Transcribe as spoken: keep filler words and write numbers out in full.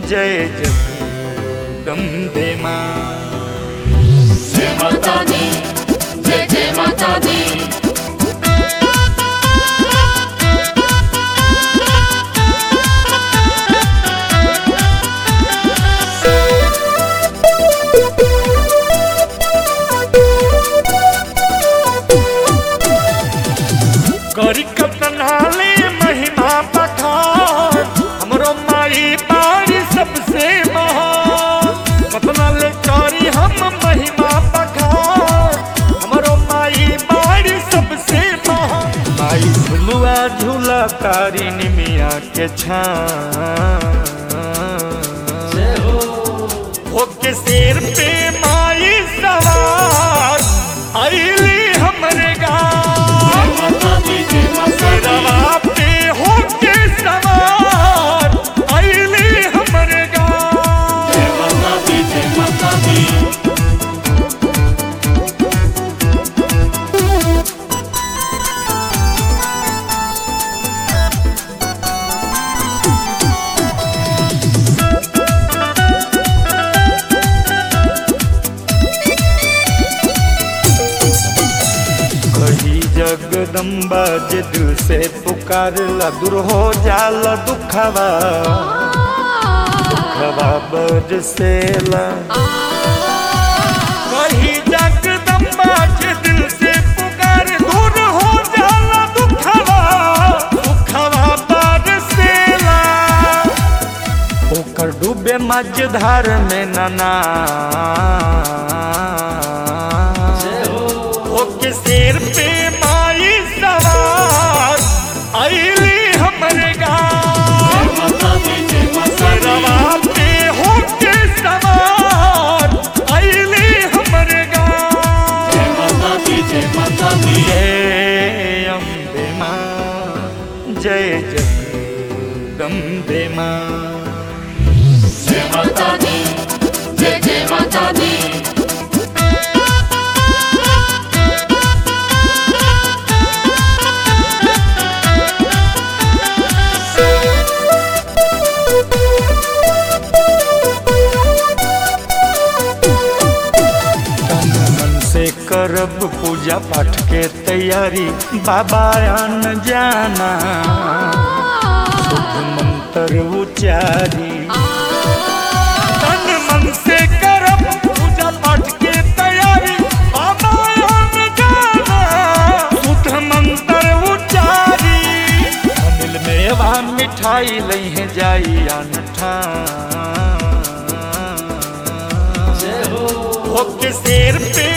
जय जगदम्बे माँ। जय माता दी, जय जय माता दी। करी कतनाले महिमा बखान, हमरो माई बाड़ी सबसे महान। कतनाले करी हम महिमा बखान, हमरो माई बाड़ी सबसे महान। माई झुलुआ झूला तारी निमिया के छान, ओके शेर पे माई सवार आईली हमरे गाँव। शेरवा पे होके सवार आईली हमरे गाँव। जय माता दी, जय माता दी। जगदम्बा जे दिल से पुकारला दूर हो जाला दुखवा, दुखवा बरसेला। कही जगदम्बा जे दिल से पुकार दूर हो जाला दुखवा, दुखवा बरसेला। ओकर डूबे मझधार में नना, ओके शेर पे माई सवार आईली हमरे गाँव। शेरवा पे होके सवार आईली हमरे गाँव। जय माता दी, जय माता दी। जय अम्बे माँ, जय जगदम्बे माँ। जय माता दी, जय जय माता दी। करब पूजा पाठ के तैयारी, बाबा आन जाना शुभ मंत्र उचारी। तन मन से करब पूजा पाठ के तैयारी, बाबा आन जाना शुभ मंत्र उचारी। अनिल मेवा मिठाई लहे जाई अनठान, ओके शेर पे